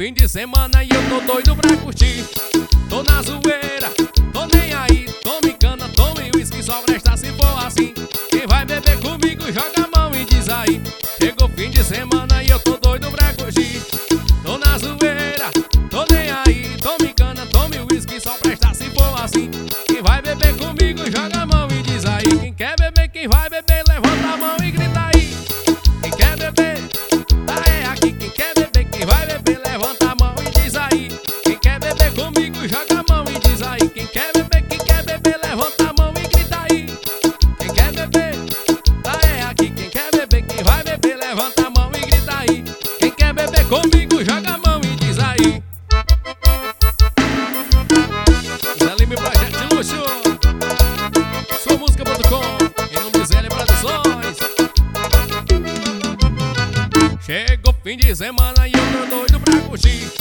fim de semana e eu tô doido pra curtir. Tô na zoeira, tô nem aí. Tome cana, tome uísque, só presta se for assim. Quem vai beber comigo joga a mão e diz aí. Chegou fim de semana e eu tô doido pra curtir. Tô na zoeira, tô nem aí. Tome cana, tome uísque, só presta se for assim. Quem vai beber comigo joga a mão e diz aí. Quem quer beber, quem vai beber, levanta a mão e grita aí. Quem quer beber, tá é aqui. Quem quer beber, quem vai beber, levanta a mão e diz aí. Quem quer beber comigo joga a mão e diz aí. Quem quer beber, levanta a mão e grita aí. Quem quer beber, tá é aqui. Quem quer beber, quem vai beber, levanta a mão e grita aí. Quem quer beber comigo joga a mão e diz aí. Zé Lima Projeto de Luxo, suamusica.com, em nome de Zé Lima Produções. Chegou fim de semana e eu tô doido pra curtir.